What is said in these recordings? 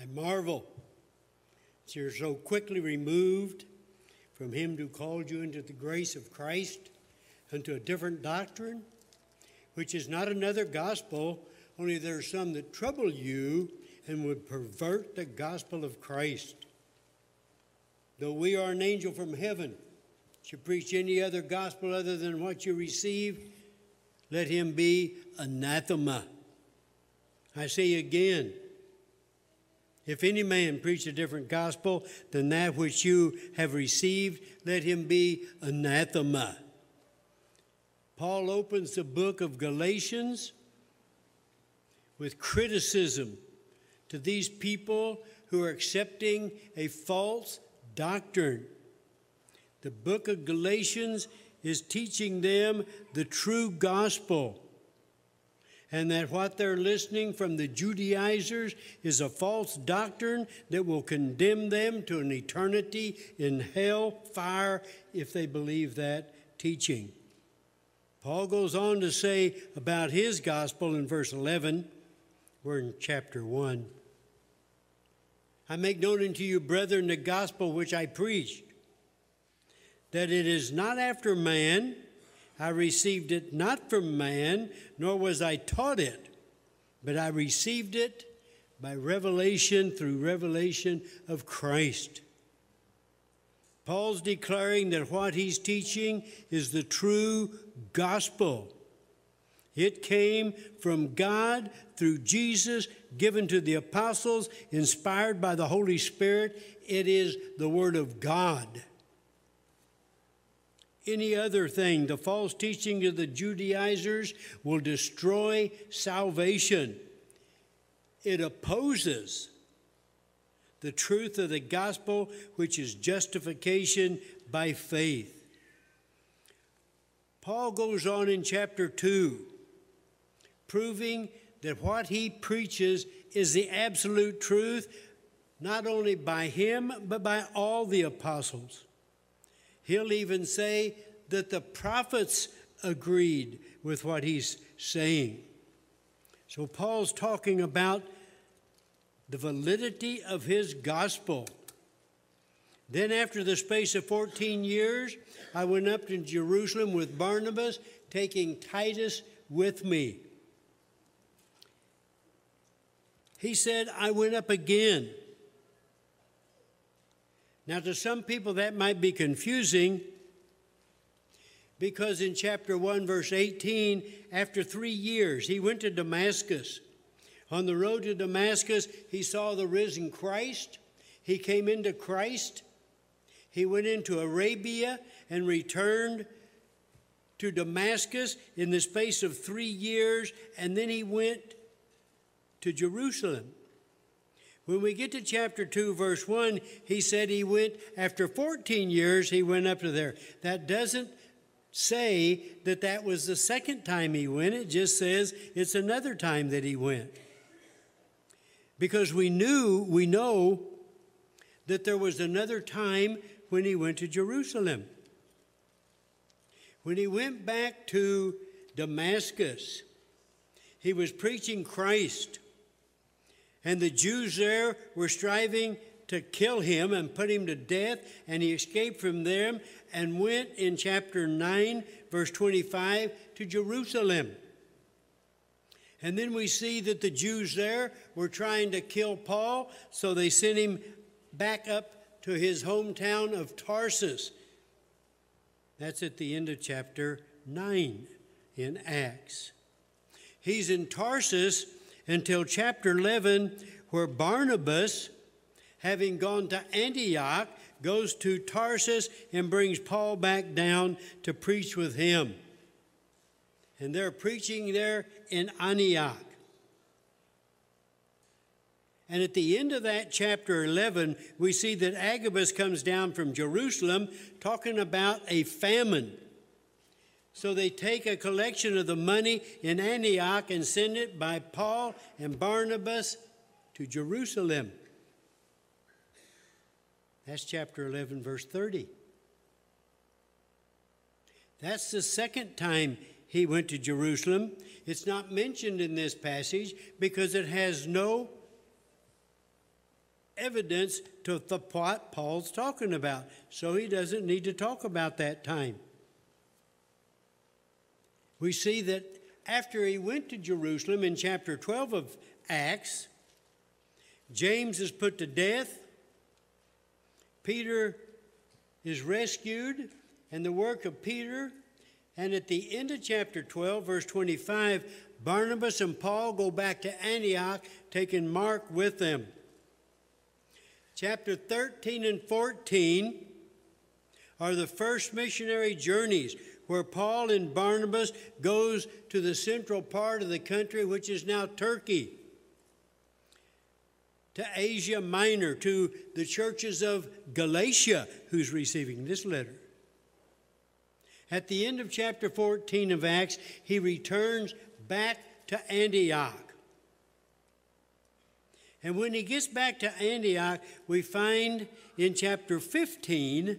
I marvel that you're so quickly removed from him who called you into the grace of Christ unto a different doctrine, which is not another gospel, only there are some that trouble you and would pervert the gospel of Christ. Though we are an angel from heaven, should preach any other gospel other than what you received, let him be anathema. I say again, if any man preach a different gospel than that which you have received, let him be anathema. Paul opens the book of Galatians with criticism to these people who are accepting a false doctrine. The book of Galatians is teaching them the true gospel, and that what they're listening from the Judaizers is a false doctrine that will condemn them to an eternity in hell fire if they believe that teaching. Paul goes on to say about his gospel in verse 11, we're in chapter 1. I make known unto you, brethren, the gospel which I preached, that it is not after man. I received it not from man, nor was I taught it, but I received it by revelation, through revelation of Christ. Paul's declaring that what he's teaching is the true gospel. It came from God through Jesus, given to the apostles, inspired by the Holy Spirit. It is the Word of God. Any other thing, the false teaching of the Judaizers, will destroy salvation. It opposes the truth of the gospel, which is justification by faith. Paul goes on in chapter 2, proving that what he preaches is the absolute truth, not only by him, but by all the apostles. He'll even say that the prophets agreed with what he's saying. So Paul's talking about the validity of his gospel. Then after the space of 14 years, I went up to Jerusalem with Barnabas, taking Titus with me. He said, I went up again. Now, to some people, that might be confusing, because in chapter 1, verse 18, after 3 years, he went to Damascus. On the road to Damascus, he saw the risen Christ. He came into Christ. He went into Arabia and returned to Damascus in the space of 3 years, and then he went to Jerusalem. When we get to chapter 2, verse 1, he said he went, after 14 years, he went up to there. That doesn't say that that was the second time he went. It just says it's another time that he went. Because we know that there was another time when he went to Jerusalem. When he went back to Damascus, he was preaching Christ. And the Jews there were striving to kill him and put him to death, and he escaped from them and went in chapter 9, verse 25, to Jerusalem. And then we see that the Jews there were trying to kill Paul, so they sent him back up to his hometown of Tarsus. That's at the end of chapter 9 in Acts. He's in Tarsus until chapter 11, where Barnabas, having gone to Antioch, goes to Tarsus and brings Paul back down to preach with him. And they're preaching there in Antioch. And at the end of that chapter 11, we see that Agabus comes down from Jerusalem talking about a famine. So they take a collection of the money in Antioch and send it by Paul and Barnabas to Jerusalem. That's chapter 11, verse 30. That's the second time he went to Jerusalem. It's not mentioned in this passage because it has no evidence to what Paul's talking about. So he doesn't need to talk about that time. We see that after he went to Jerusalem in chapter 12 of Acts, James is put to death, Peter is rescued, and the work of Peter. And at the end of chapter 12, verse 25, Barnabas and Paul go back to Antioch, taking Mark with them. Chapter 13 and 14 are the first missionary journeys where Paul and Barnabas goes to the central part of the country, which is now Turkey, to Asia Minor, to the churches of Galatia, who's receiving this letter. At the end of chapter 14 of Acts, he returns back to Antioch. And when he gets back to Antioch, we find in chapter 15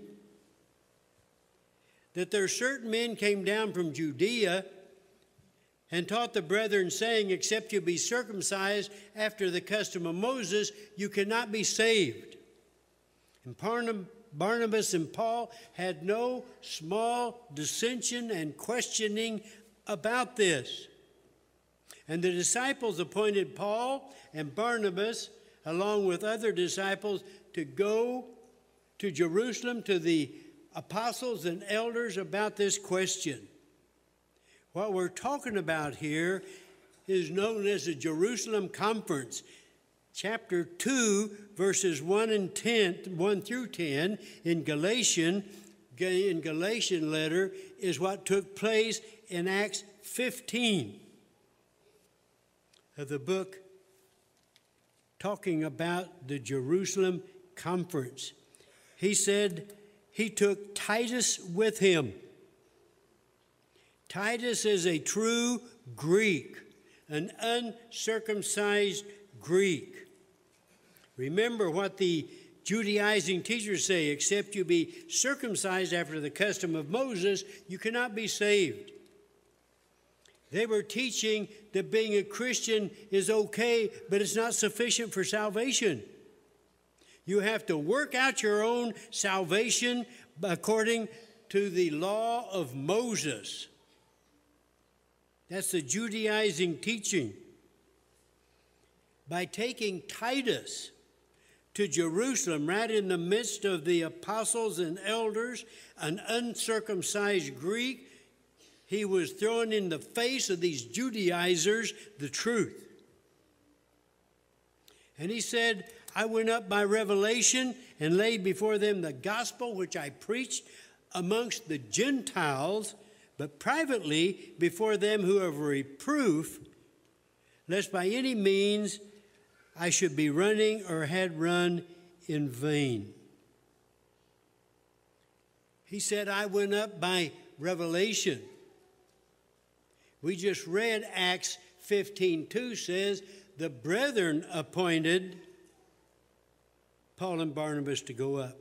that there are certain men came down from Judea and taught the brethren, saying, except you be circumcised after the custom of Moses, you cannot be saved. And Barnabas and Paul had no small dissension and questioning about this. And the disciples appointed Paul and Barnabas, along with other disciples, to go to Jerusalem to the apostles and elders about this question. What we're talking about here is known as the Jerusalem Conference. Chapter 2, verses 1 through 10 in Galatian letter is what took place in Acts 15 of the book talking about the Jerusalem Conference. He said he took Titus with him. Titus is a true Greek, an uncircumcised Greek. Remember what the Judaizing teachers say, except you be circumcised after the custom of Moses, you cannot be saved. They were teaching that being a Christian is okay, but it's not sufficient for salvation. You have to work out your own salvation according to the law of Moses. That's the Judaizing teaching. By taking Titus to Jerusalem, right in the midst of the apostles and elders, an uncircumcised Greek, he was throwing in the face of these Judaizers the truth. And he said, I went up by revelation and laid before them the gospel which I preached amongst the Gentiles, but privately before them who have reproof, lest by any means I should be running or had run in vain. He said, I went up by revelation. We just read Acts 15:2 says, the brethren appointed Paul and Barnabas to go up.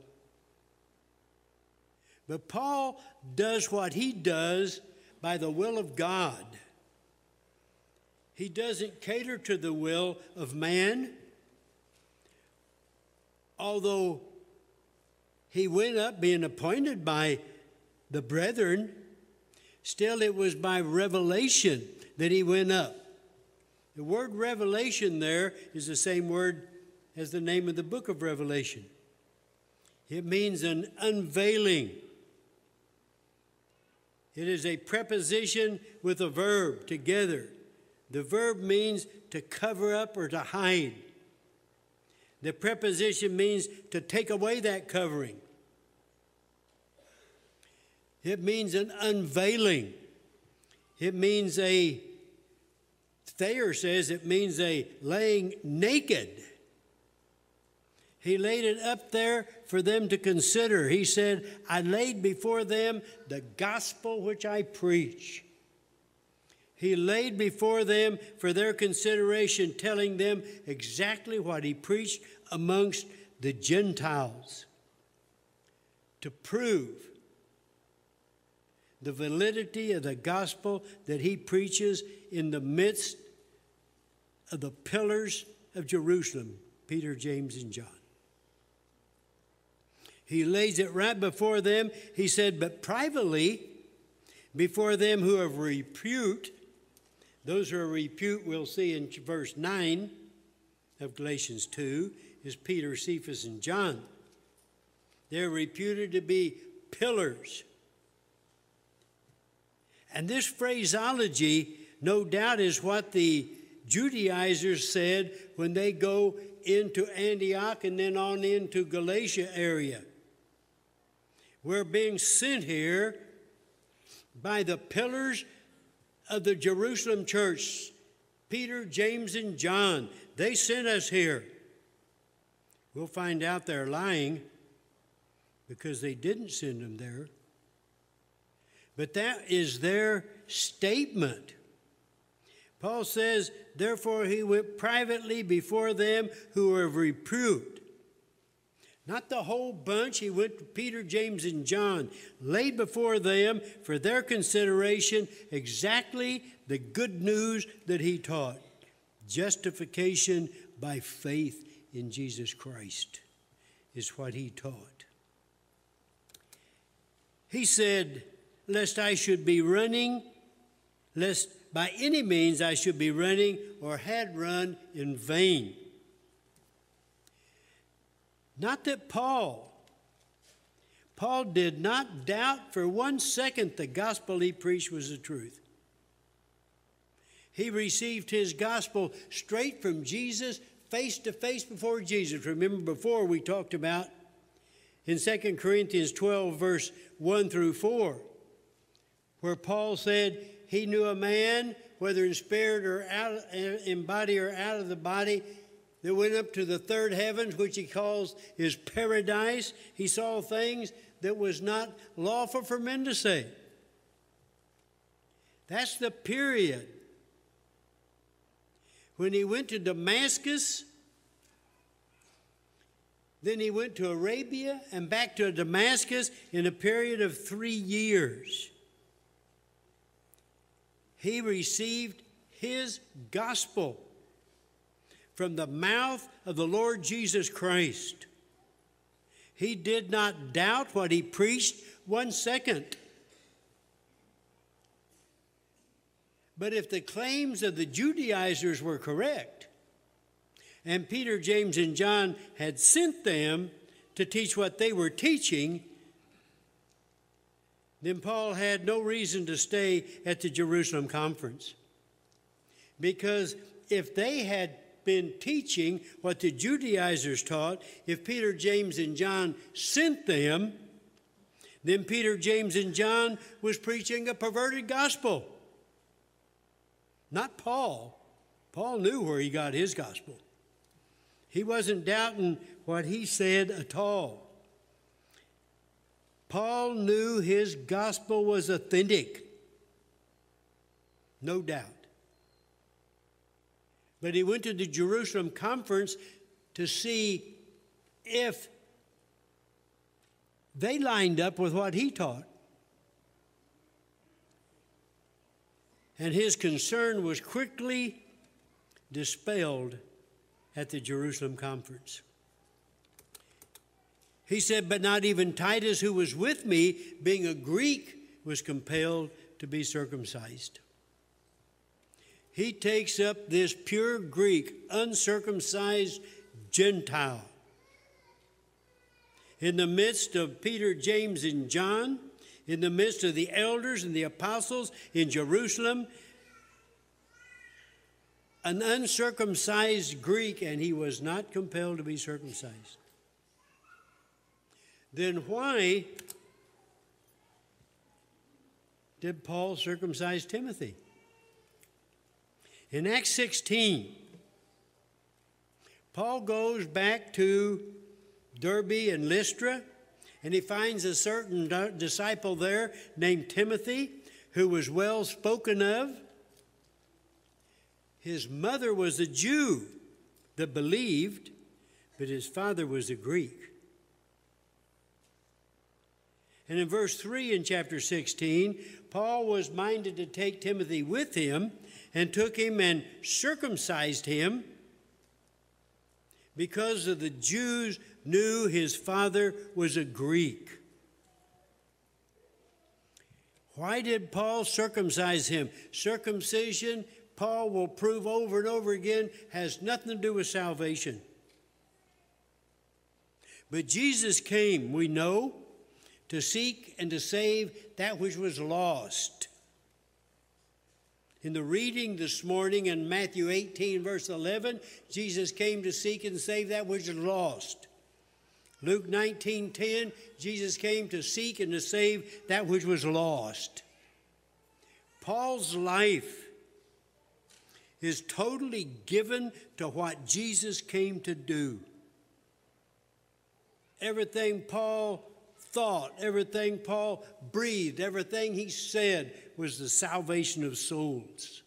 But Paul does what he does by the will of God. He doesn't cater to the will of man. Although he went up being appointed by the brethren, still it was by revelation that he went up. The word revelation there is the same word as the name of the book of Revelation. It means an unveiling. It is a preposition with a verb together. The verb means to cover up or to hide. The preposition means to take away that covering. It means an unveiling. It means Thayer says it means a laying naked. He laid it up there for them to consider. He said, I laid before them the gospel which I preach. He laid before them for their consideration, telling them exactly what he preached amongst the Gentiles to prove the validity of the gospel that he preaches in the midst of the pillars of Jerusalem, Peter, James, and John. He lays it right before them. He said, but privately, before them who have repute, those who are repute we'll see in verse 9 of Galatians 2, is Peter, Cephas, and John. They're reputed to be pillars. And this phraseology, no doubt, is what the Judaizers said when they go into Antioch and then on into Galatia area. We're being sent here by the pillars of the Jerusalem church, Peter, James, and John. They sent us here. We'll find out they're lying because they didn't send them there. But that is their statement. Paul says, therefore he went privately before them who were of repute. Not the whole bunch. He went to Peter, James, and John, laid before them for their consideration exactly the good news that he taught. Justification by faith in Jesus Christ is what he taught. He said, lest I should be running, lest by any means I should be running or had run in vain. Not that Paul did not doubt for 1 second the gospel he preached was the truth. He received his gospel straight from Jesus, face to face before Jesus. Remember before we talked about in 2 Corinthians 12, verse 1 through 4, where Paul said he knew a man, whether in spirit or out, in body or out of the body, that went up to the third heavens, which he calls his paradise. He saw things that was not lawful for men to say. That's the period. When he went to Damascus, then he went to Arabia and back to Damascus in a period of 3 years. He received his gospel from the mouth of the Lord Jesus Christ. He did not doubt what he preached 1 second. But if the claims of the Judaizers were correct, and Peter, James, and John had sent them to teach what they were teaching, then Paul had no reason to stay at the Jerusalem conference. Because if they had been teaching what the Judaizers taught, if Peter, James, and John sent them, then Peter, James, and John was preaching a perverted gospel. Not Paul. Paul knew where he got his gospel. He wasn't doubting what he said at all. Paul knew his gospel was authentic. No doubt. But he went to the Jerusalem conference to see if they lined up with what he taught. And his concern was quickly dispelled at the Jerusalem conference. He said, but not even Titus, who was with me, being a Greek, was compelled to be circumcised. He takes up this pure Greek, uncircumcised Gentile. In the midst of Peter, James, and John, in the midst of the elders and the apostles in Jerusalem, an uncircumcised Greek, and he was not compelled to be circumcised. Then why did Paul circumcise Timothy? In Acts 16, Paul goes back to Derbe and Lystra, and he finds a certain disciple there named Timothy, who was well spoken of. His mother was a Jew that believed, but his father was a Greek. And in verse 3 in chapter 16, Paul was minded to take Timothy with him and took him and circumcised him because of the Jews' knew his father was a Greek. Why did Paul circumcise him? Circumcision, Paul will prove over and over again, has nothing to do with salvation. But Jesus came, we know, to seek and to save that which was lost. In the reading this morning in Matthew 18, verse 11, Jesus came to seek and save that which is lost. Luke 19:10, Jesus came to seek and to save that which was lost. Paul's life is totally given to what Jesus came to do. Everything Paul thought, everything Paul breathed, everything he said was the salvation of souls.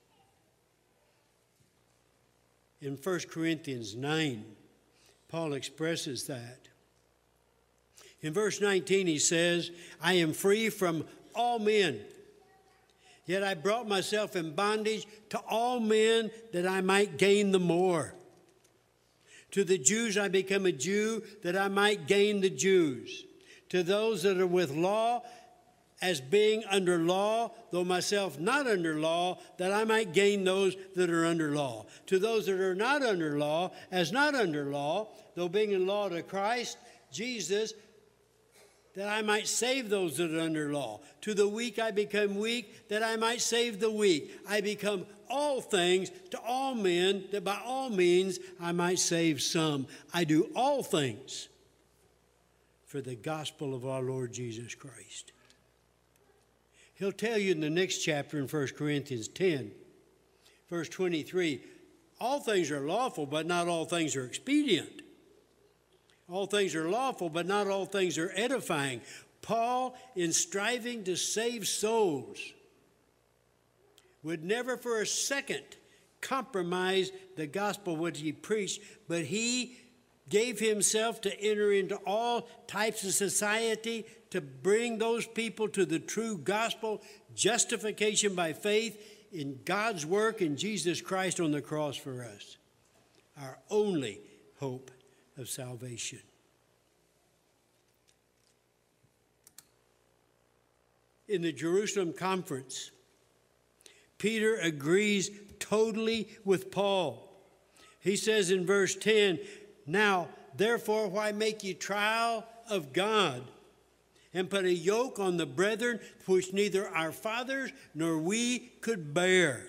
In 1 Corinthians 9, Paul expresses that. In verse 19 he says, I am free from all men, yet I brought myself in bondage to all men that I might gain the more. To the Jews I become a Jew that I might gain the Jews. To those that are with law, as being under law, though myself not under law, that I might gain those that are under law. To those that are not under law, as not under law, though being in law to Christ, Jesus, that I might save those that are under law. To the weak I become weak, that I might save the weak. I become all things to all men, that by all means I might save some. I do all things for the gospel of our Lord Jesus Christ. He'll tell you in the next chapter in 1 Corinthians 10, verse 23, all things are lawful, but not all things are expedient. All things are lawful, but not all things are edifying. Paul, in striving to save souls, would never for a second compromise the gospel which he preached, but he gave himself to enter into all types of society to bring those people to the true gospel, justification by faith in God's work in Jesus Christ on the cross for us, our only hope of salvation. In the Jerusalem conference, Peter agrees totally with Paul. He says in verse 10, now, therefore, why make ye trial of God, and put a yoke on the brethren which neither our fathers nor we could bear?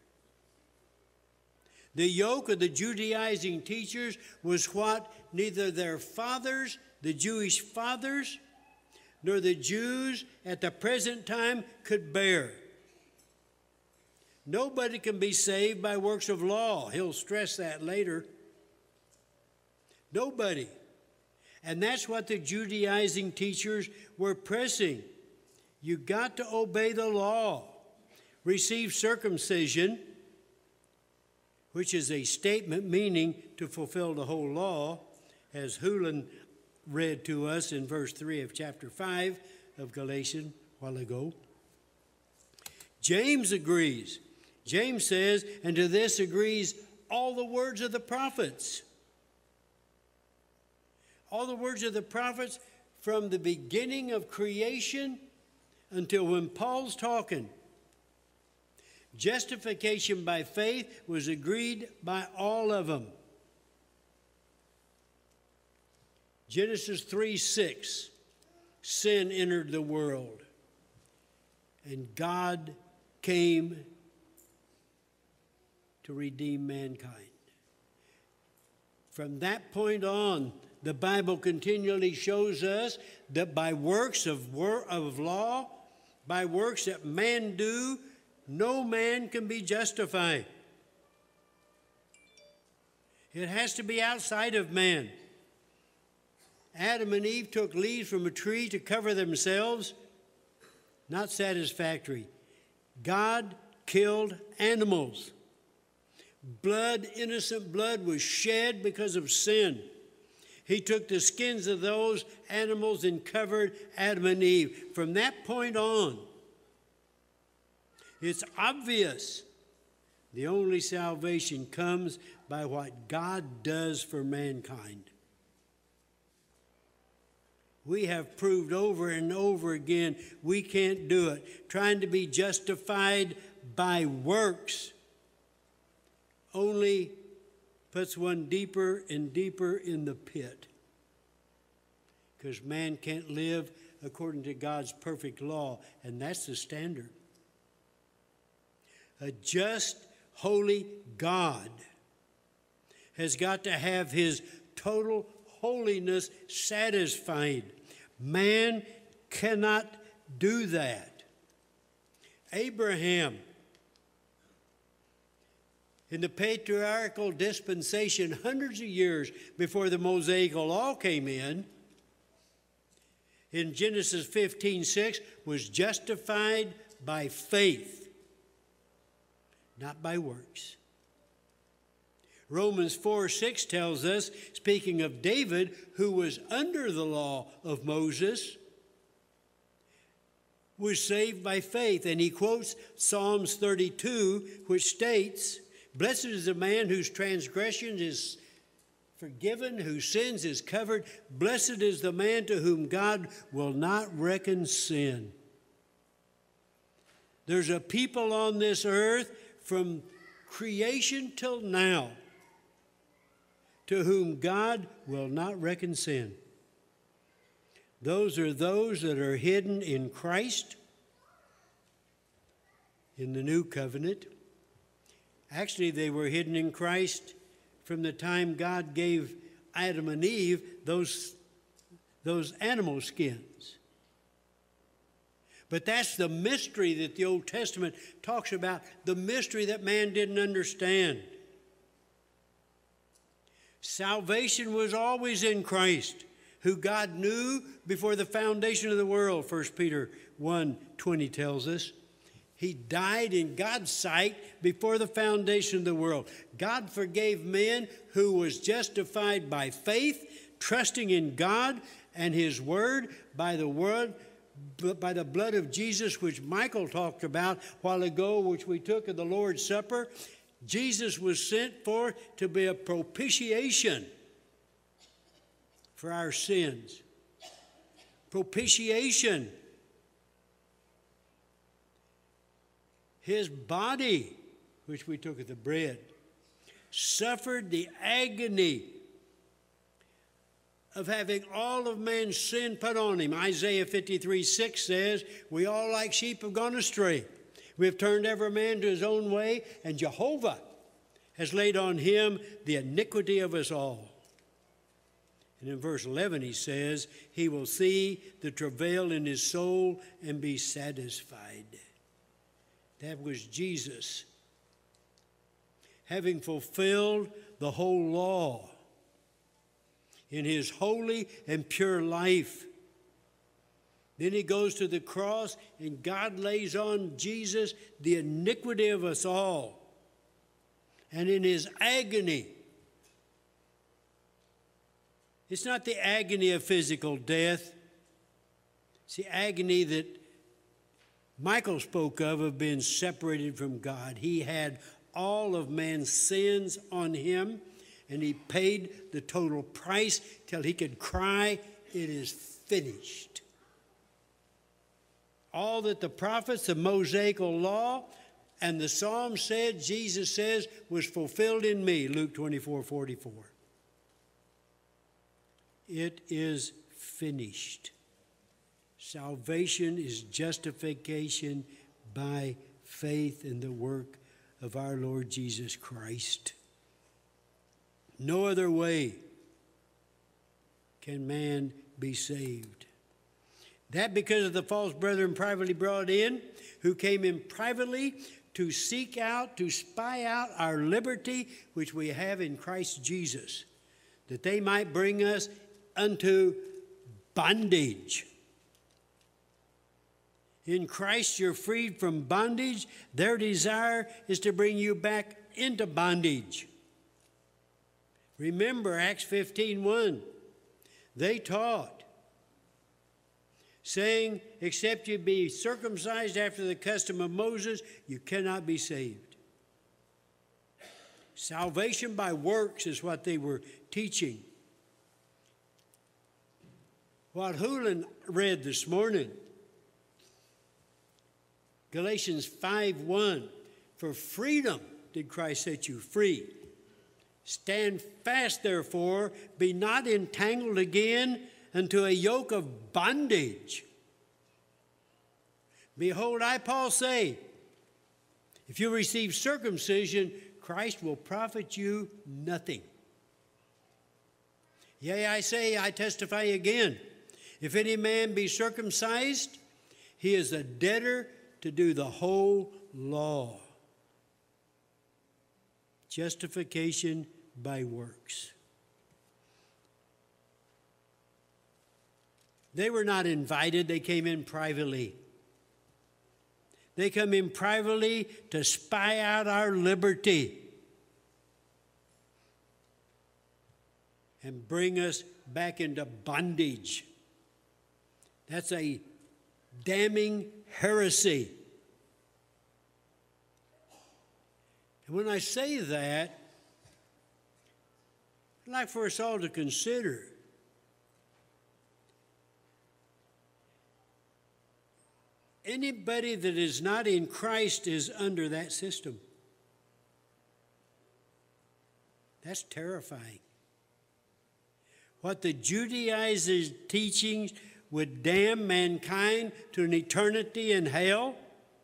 The yoke of the Judaizing teachers was what neither their fathers, the Jewish fathers, nor the Jews at the present time could bear. Nobody can be saved by works of law. He'll stress that later. Nobody. And that's what the Judaizing teachers were pressing. You got to obey the law. Receive circumcision, which is a statement meaning to fulfill the whole law, as Houlihan read to us in verse 3 of chapter 5 of Galatians a while ago. James agrees. James says, and to this agrees all the words of the prophets. All the words of the prophets from the beginning of creation until when Paul's talking. Justification by faith was agreed by all of them. Genesis 3:6, sin entered the world, and God came to redeem mankind. From that point on, the Bible continually shows us that by works of law, by works that man do, no man can be justified. It has to be outside of man. Adam and Eve took leaves from a tree to cover themselves. Not satisfactory. God killed animals. Blood, innocent blood, was shed because of sin. He took the skins of those animals and covered Adam and Eve. From that point on, it's obvious the only salvation comes by what God does for mankind. We have proved over and over again we can't do it. Trying to be justified by works only puts one deeper and deeper in the pit. Because man can't live according to God's perfect law, and that's the standard. A just, holy God has got to have his total holiness satisfied. Man cannot do that. Abraham, in the patriarchal dispensation, hundreds of years before the Mosaical law came in Genesis 15:6, was justified by faith, not by works. Romans 4:6 tells us, speaking of David, who was under the law of Moses, was saved by faith. And he quotes Psalms 32, which states, "Blessed is the man whose transgression is forgiven, whose sins is covered. Blessed is the man to whom God will not reckon sin." There's a people on this earth from creation till now to whom God will not reckon sin. Those are those that are hidden in Christ in the new covenant. Actually, they were hidden in Christ from the time God gave Adam and Eve those animal skins. But that's the mystery that the Old Testament talks about, the mystery that man didn't understand. Salvation was always in Christ, who God knew before the foundation of the world, 1 Peter 1:20 tells us. He died in God's sight before the foundation of the world. God forgave men who was justified by faith, trusting in God and his word, by the blood of Jesus, which Michael talked about a while ago, which we took at the Lord's Supper. Jesus was sent forth to be a propitiation for our sins. Propitiation. His body, which we took at the bread, suffered the agony of having all of man's sin put on him. Isaiah 53:6 says, "We all like sheep have gone astray. We have turned every man to his own way, and Jehovah has laid on him the iniquity of us all." And in verse 11 he says, "He will see the travail in his soul and be satisfied." That was Jesus, having fulfilled the whole law in his holy and pure life. Then he goes to the cross, and God lays on Jesus the iniquity of us all. And in his agony, it's not the agony of physical death. It's the agony that Michael spoke of being separated from God. He had all of man's sins on him, and he paid the total price till he could cry, "It is finished." All that the prophets, the Mosaical law, and the Psalms said, Jesus says, was fulfilled in me, Luke 24:44. It is finished. Salvation is justification by faith in the work of our Lord Jesus Christ. No other way can man be saved. That because of the false brethren privately brought in, who came in privately to seek out, to spy out our liberty, which we have in Christ Jesus, that they might bring us unto bondage. In Christ you're freed from bondage. Their desire is to bring you back into bondage. Remember Acts 15:1. They taught, saying, "Except you be circumcised after the custom of Moses, you cannot be saved." Salvation by works is what they were teaching. what Houlihan read this morning. Galatians 5:1. For freedom did Christ set you free. Stand fast, therefore, be not entangled again into a yoke of bondage. Behold, I, Paul, say, if you receive circumcision, Christ will profit you nothing. Yea, I say, I testify again, if any man be circumcised, he is a debtor to do the whole law. Justification by works. They were not invited, they came in privately. They come in privately to spy out our liberty and bring us back into bondage. That's a damning heresy. And when I say that, I'd like for us all to consider anybody that is not in Christ is under that system. That's terrifying. What the Judaizers' teachings would damn mankind to an eternity in hell.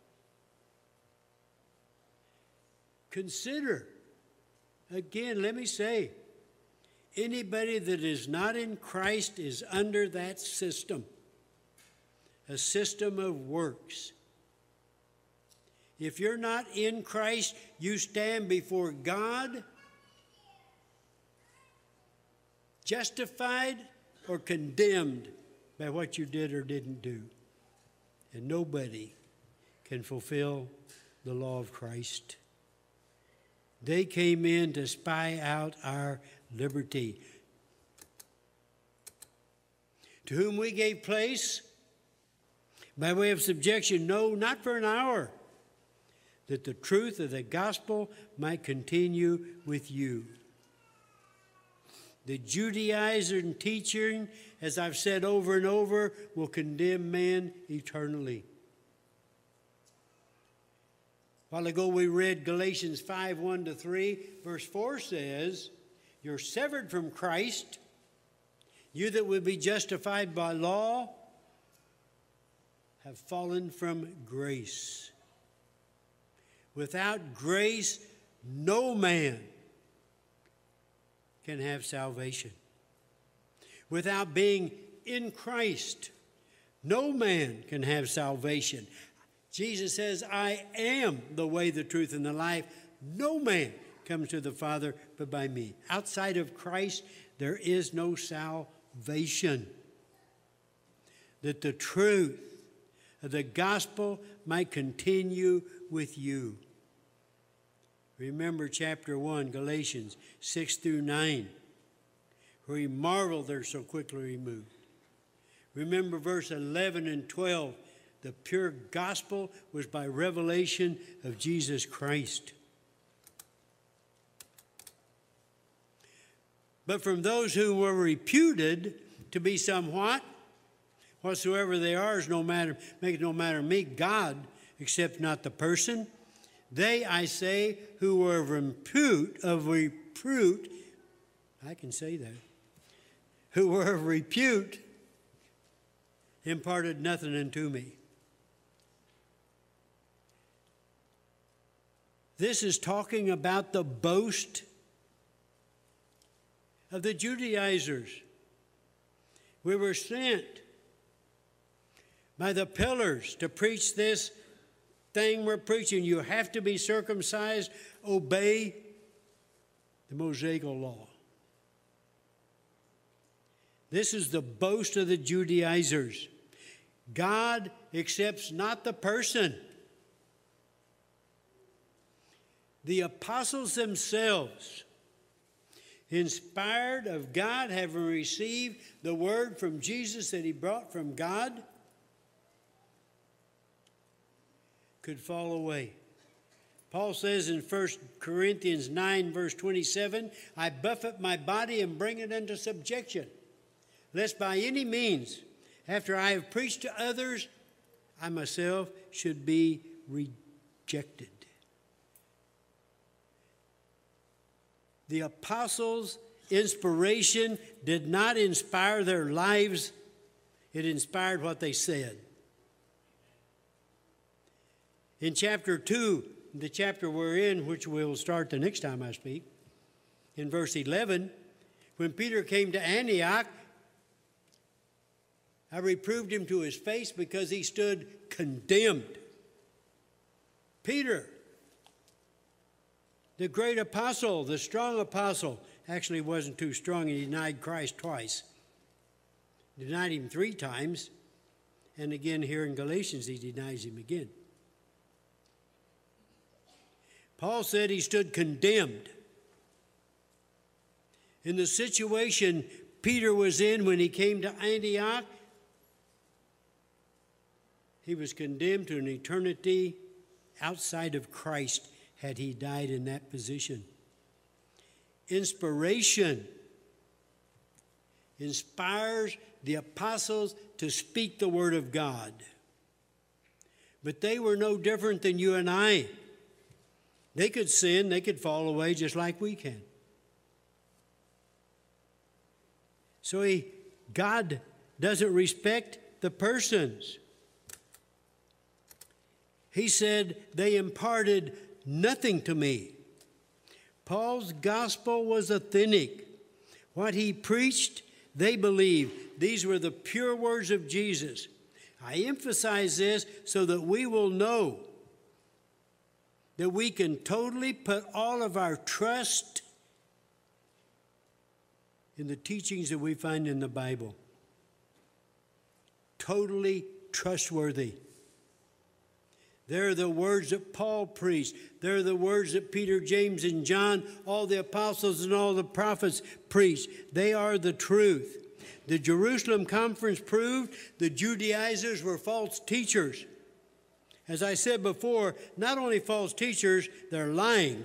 Consider, again, let me say, anybody that is not in Christ is under that system, a system of works. If you're not in Christ, you stand before God justified or condemned by what you did or didn't do. And nobody can fulfill the law of Christ. They came in to spy out our liberty, to whom we gave place by way of subjection, no, not for an hour, that the truth of the gospel might continue with you. The Judaizer teaching, as I've said over and over, will condemn man eternally. A while ago we read Galatians 5:1-3. Verse 4 says, you're severed from Christ, you that would be justified by law have fallen from grace. Without grace, no man can have salvation. Without being in Christ, no man can have salvation. Jesus says, I am the way, the truth, and the life. No man comes to the Father but by me. Outside of Christ, there is no salvation. That the truth of the gospel might continue with you. Remember chapter 1, Galatians 6-9, where he marveled they're so quickly removed. Remember verse 11 and 12, the pure gospel was by revelation of Jesus Christ. But from those who were reputed to be somewhat, whatsoever they are is no matter, make it no matter me, God, except not the person. They, I say, who were of repute, I can say that, who were of repute, imparted nothing unto me. This is talking about the boast of the Judaizers. We were sent by the pillars to preach this thing we're preaching. You have to be circumcised, obey the Mosaical law. This is the boast of the Judaizers. God accepts not the person. The apostles themselves, inspired of God, having received the word from Jesus that he brought from God, could fall away. Paul says in 1 Corinthians 9, verse 27, I buffet my body and bring it into subjection, lest by any means, after I have preached to others, I myself should be rejected. The apostles' inspiration did not inspire their lives. It inspired what they said. In chapter 2, the chapter we're in, which we'll start the next time I speak, in verse 11, when Peter came to Antioch, I reproved him to his face because he stood condemned. Peter, the great apostle, the strong apostle, actually wasn't too strong. He denied Christ twice. Denied him 3 times. And again here in Galatians, he denies him again. Paul said he stood condemned. In the situation Peter was in when he came to Antioch, he was condemned to an eternity outside of Christ had he died in that position. Inspiration inspires the apostles to speak the word of God. But they were no different than you and I. They could sin, they could fall away just like we can. So God doesn't respect the persons. He said, they imparted nothing to me. Paul's gospel was authentic. What he preached, they believed. These were the pure words of Jesus. I emphasize this so that we will know that we can totally put all of our trust in the teachings that we find in the Bible. Totally trustworthy. They're the words that Paul preached. They're the words that Peter, James, and John, all the apostles and all the prophets preached. They are the truth. The Jerusalem conference proved the Judaizers were false teachers. As I said before, not only false teachers, they're lying.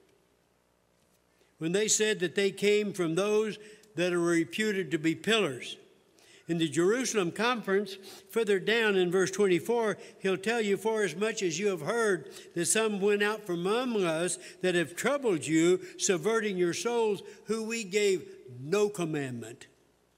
When they said that they came from those that are reputed to be pillars. In the Jerusalem conference, further down in verse 24, he'll tell you, for as much as you have heard that some went out from among us that have troubled you, subverting your souls, who we gave no commandment.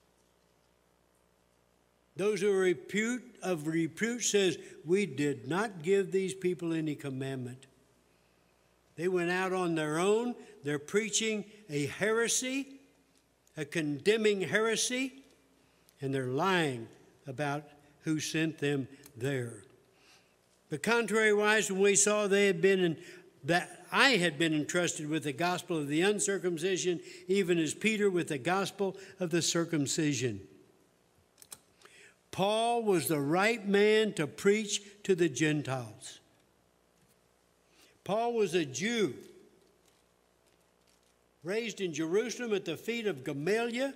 Those who are of repute says, we did not give these people any commandment. They went out on their own. They're preaching a heresy, a condemning heresy, and they're lying about who sent them there. But contrariwise, when we saw that I had been entrusted with the gospel of the uncircumcision, even as Peter with the gospel of the circumcision. Paul was the right man to preach to the Gentiles. Paul was a Jew, raised in Jerusalem at the feet of Gamaliel,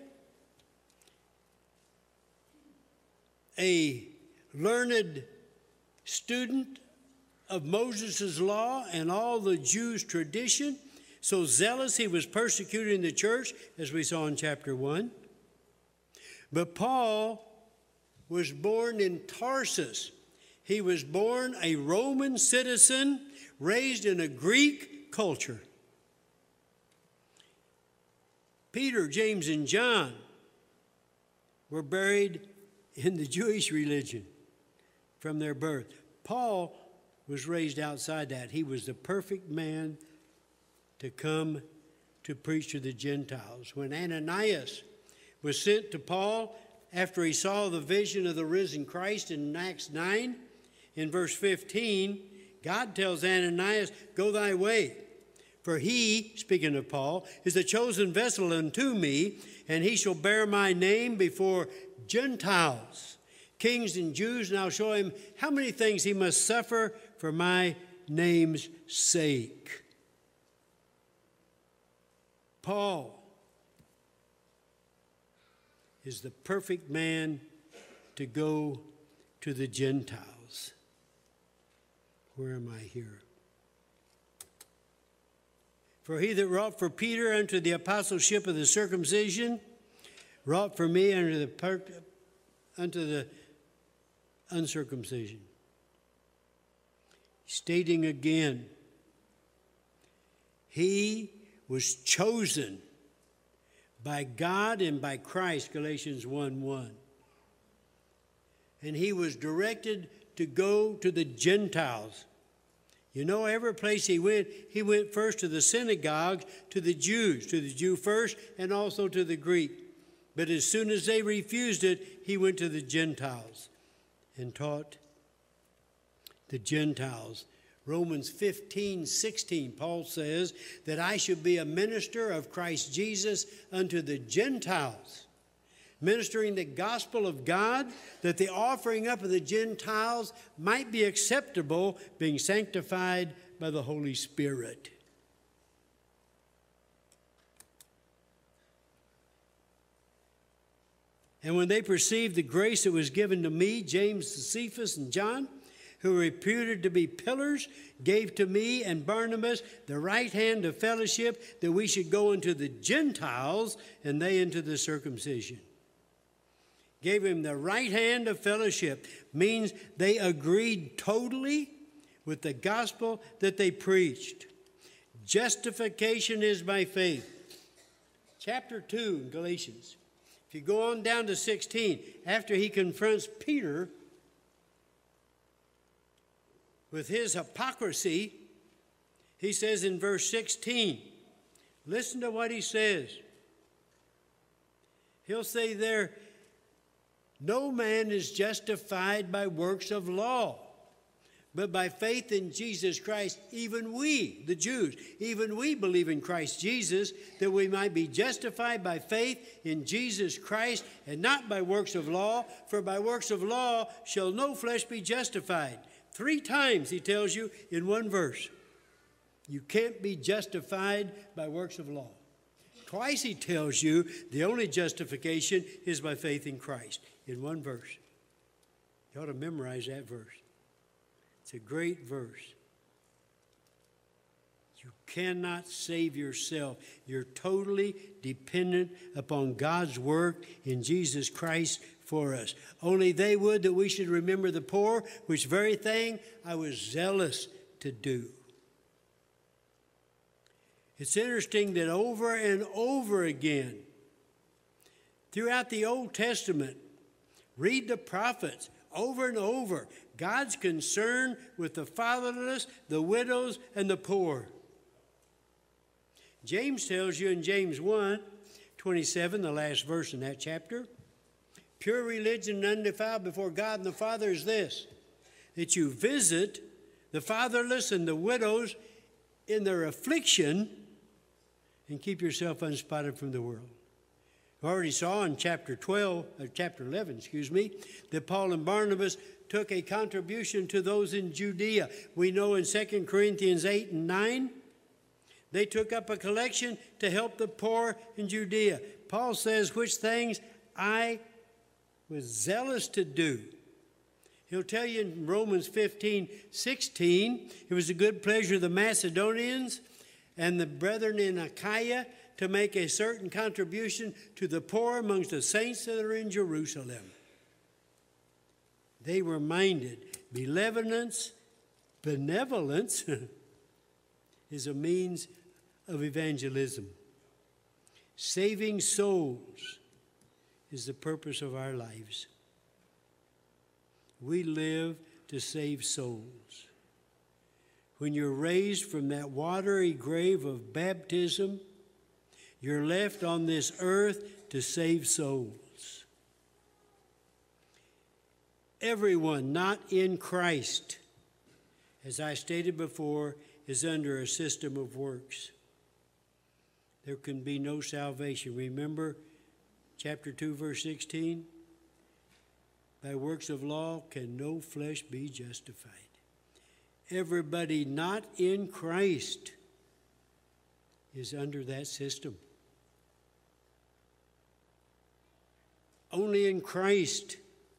a learned student of Moses' law and all the Jews' tradition, so zealous he was persecuting the church, as we saw in chapter 1. But Paul was born in Tarsus. He was born a Roman citizen, raised in a Greek culture. Peter, James, and John were buried in the Jewish religion from their birth. Paul was raised outside that. He was the perfect man to come to preach to the Gentiles. When Ananias was sent to Paul after he saw the vision of the risen Christ in Acts 9, in verse 15, God tells Ananias, go thy way. For he, speaking of Paul, is a chosen vessel unto me, and he shall bear my name before Gentiles, kings and Jews, and I'll show him how many things he must suffer for my name's sake. Paul is the perfect man to go to the Gentiles. Where am I here? For he that wrought for Peter unto the apostleship of the circumcision, wrought for me unto the uncircumcision. Stating again, he was chosen by God and by Christ, Galatians 1:1. And he was directed to go to the Gentiles. You know, every place he went first to the synagogues, to the Jew first, and also to the Greek. But as soon as they refused it, he went to the Gentiles and taught the Gentiles. Romans 15:16, Paul says that I should be a minister of Christ Jesus unto the Gentiles, ministering the gospel of God, that the offering up of the Gentiles might be acceptable, being sanctified by the Holy Spirit. And when they perceived the grace that was given to me, James, Cephas, and John, who were reputed to be pillars, gave to me and Barnabas the right hand of fellowship, that we should go into the Gentiles, and they into the circumcision. Gave him the right hand of fellowship, means they agreed totally with the gospel that they preached. Justification is by faith. Chapter 2 in Galatians. If you go on down to 16, after he confronts Peter with his hypocrisy, he says in verse 16, listen to what he says. He'll say there, no man is justified by works of law, but by faith in Jesus Christ. Even we, the Jews, even we believe in Christ Jesus, that we might be justified by faith in Jesus Christ, and not by works of law. For by works of law shall no flesh be justified. 3 times he tells you in one verse, you can't be justified by works of law. Twice he tells you the only justification is by faith in Christ, in one verse. You ought to memorize that verse. It's a great verse. You cannot save yourself. You're totally dependent upon God's work in Jesus Christ for us. Only they would that we should remember the poor, which very thing I was zealous to do. It's interesting that over and over again, throughout the Old Testament, read the prophets over and over, God's concern with the fatherless, the widows, and the poor. James tells you in James 1:27, the last verse in that chapter, pure religion and undefiled before God and the Father is this, that you visit the fatherless and the widows in their affliction and keep yourself unspotted from the world. We already saw in chapter 11, that Paul and Barnabas took a contribution to those in Judea. We know in 2 Corinthians 8 and 9, they took up a collection to help the poor in Judea. Paul says, which things I was zealous to do. He'll tell you in Romans 15:16, it was a good pleasure of the Macedonians and the brethren in Achaia to make a certain contribution to the poor amongst the saints that are in Jerusalem. They were minded. Benevolence is a means of evangelism. Saving souls is the purpose of our lives. We live to save souls. When you're raised from that watery grave of baptism, you're left on this earth to save souls. Everyone not in Christ, as I stated before, is under a system of works. There can be no salvation. Remember chapter 2, verse 16? By works of law can no flesh be justified. Everybody not in Christ is under that system. Only in Christ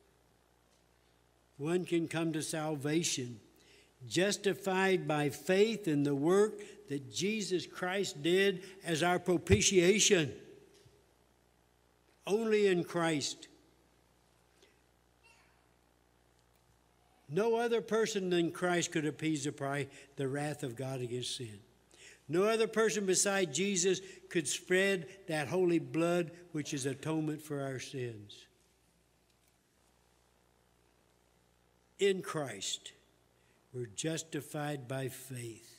one can come to salvation, justified by faith in the work that Jesus Christ did as our propitiation. only in Christ. No other person than Christ could appease the wrath of God against sin. No other person beside Jesus could spread that holy blood which is atonement for our sins. In Christ, we're justified by faith.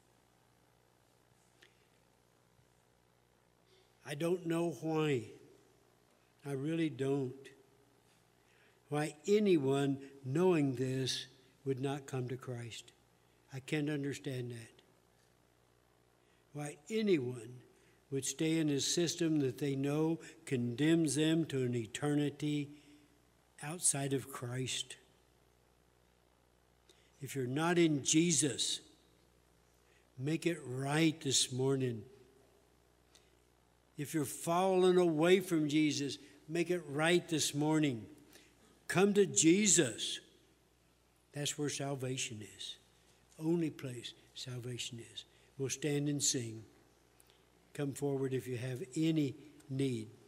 I don't know why. I really don't. Why anyone knowing this would not come to Christ. I can't understand that. Why anyone would stay in a system that they know condemns them to an eternity outside of Christ. If you're not in Jesus, make it right this morning. If you're falling away from Jesus, make it right this morning. Come to Jesus. That's where salvation is. Only place salvation is. We'll stand and sing. Come forward if you have any need.